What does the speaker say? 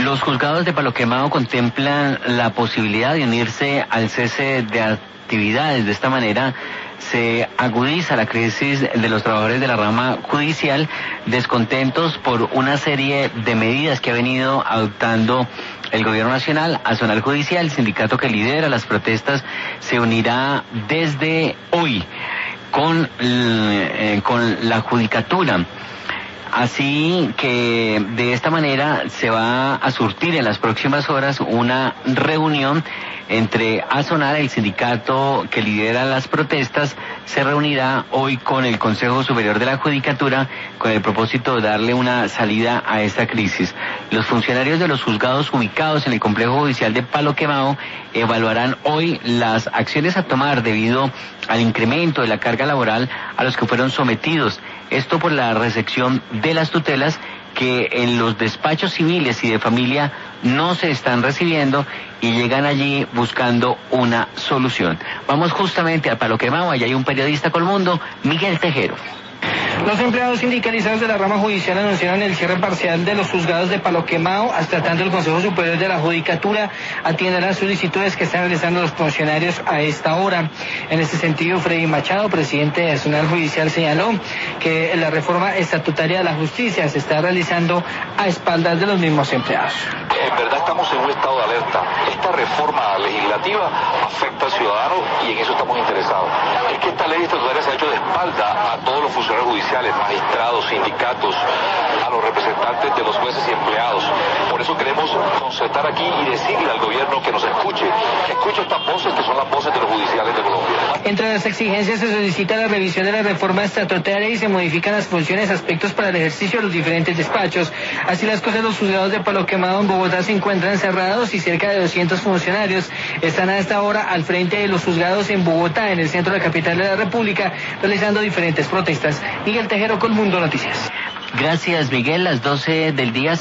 Los juzgados de Palo Quemado contemplan la posibilidad de unirse al cese de actividades. De esta manera se agudiza la crisis de los trabajadores de la rama judicial, descontentos por una serie de medidas que ha venido adoptando el gobierno nacional. Azonal Judicial, el sindicato que lidera las protestas, se unirá desde hoy con la judicatura. Así que de esta manera se va a surtir en las próximas horas una reunión entre Azonal, el sindicato que lidera las protestas, se reunirá hoy con el Consejo Superior de la Judicatura con el propósito de darle una salida a esta crisis. Los funcionarios de los juzgados ubicados en el complejo judicial de Palo Quemado evaluarán hoy las acciones a tomar debido al incremento de la carga laboral a los que fueron sometidos. Esto por la recepción de las tutelas que en los despachos civiles y de familia no se están recibiendo y llegan allí buscando una solución. Vamos justamente a Palo Quemado, allá hay un periodista Colmundo, Miguel Tejero. Los empleados sindicalizados de la rama judicial anunciaron el cierre parcial de los juzgados de Palo Quemado, hasta tanto el Consejo Superior de la Judicatura atienda las solicitudes que están realizando los funcionarios a esta hora. En este sentido, Freddy Machado, presidente de Azonal Judicial, señaló que la reforma estatutaria de la justicia se está realizando a espaldas de los mismos empleados. En verdad estamos en un estado de alerta. Esta reforma legislativa afecta al ciudadano y en eso estamos interesados. Es que esta ley estatutaria se ha hecho de espalda a todos los funcionarios judiciales, magistrados, sindicatos, a los representantes de los jueces y empleados. Por eso queremos concertar aquí y decirle al gobierno que nos escuche, que escuche estas voces que son las voces de los judiciales de Colombia. Entre las exigencias se solicita la revisión de la reforma estatutaria y se modifican las funciones, aspectos para el ejercicio de los diferentes despachos. Así las cosas, los juzgados de Palo Quemado en Bogotá se encuentran cerrados y cerca de 200 funcionarios están a esta hora al frente de los juzgados en Bogotá, en el centro de la capital de la República, realizando diferentes protestas. Miguel Tejero, Colmundo Noticias. Gracias, Miguel. Las 12 del día.